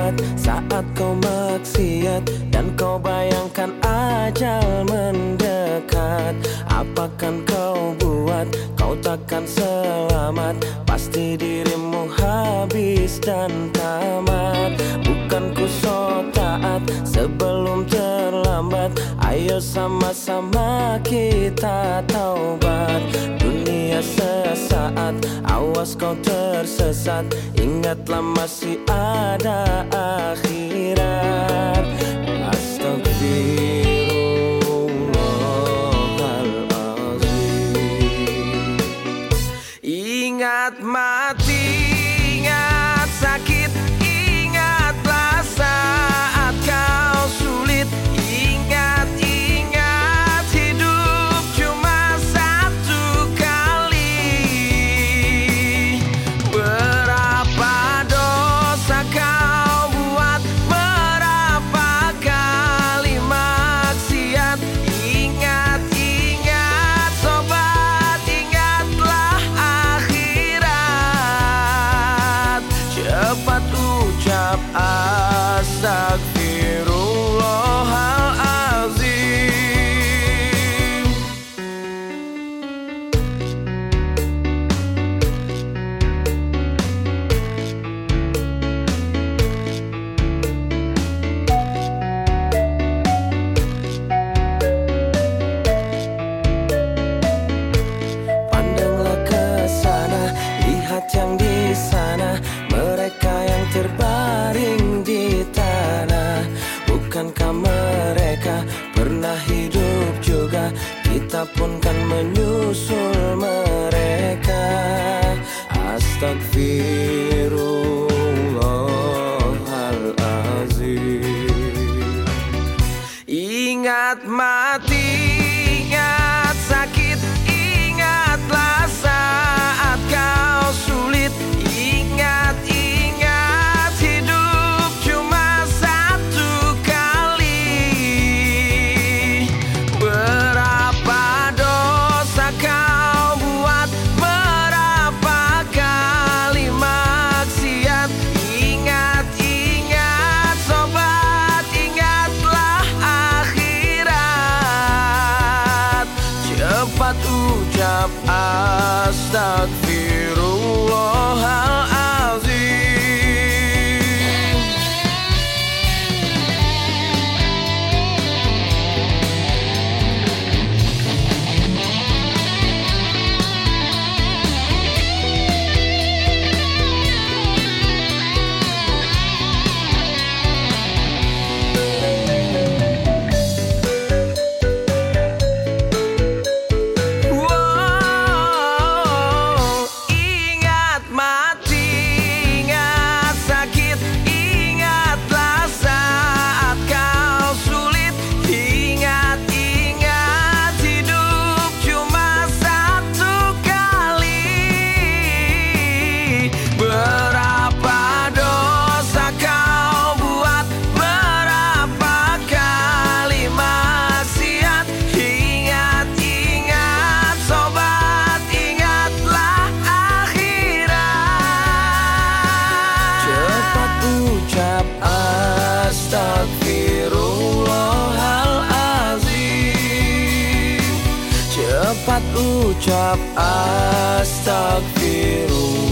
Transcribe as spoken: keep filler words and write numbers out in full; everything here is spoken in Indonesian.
ingat saat kau maksiat dan kau bayangkan ajal mendekat. Apakan kau buat, kau takkan selamat. Pasti dirimu habis dan tamat. Bukan ku so taat sebelum terlambat. Ayo sama-sama kita taubat. Dunia sesaat, awas kau tersesat. Ingatlah masih ada akhirat. Astagfirullahaladzim. Ingat mati, ingat sakit, ingatlah saat kau sulit. Ingat, ingat hidup cuma satu kali. Berapa dosa kau buat, berapa kali maksiat. Ingat, ingat sobat, ingatlah akhirat. Cepat ucap astagfirullahaladzim. Pandanglah ke sana, lihat yang di sana. Mereka yang terbaring di tanah. Bukankah mereka pernah hidup juga? Kita pun kan menyusul mereka. Astagfirullahaladzim. Ingat mati, ingat sakit, ingatlah saat kau sulit. Ingat, ingat hidup cuma satu kali. Berapa dosa kau buat, berapa kali maksiat. Ingat, ingat sobat, ingatlah akhirat. Cepat ucap astagfirullahaladzim. Wow, ingat mati, ingat sakit, ingatlah saat kau sulit. Ingat, ingat hidup cuma satu kali. Berapa dosa kau buat, berapa kali maksiat. Ingat, ingat sobat, ingatlah akhirat. Cepat ucap astagfirullahaladzim. Cepat ucap astagfirullah.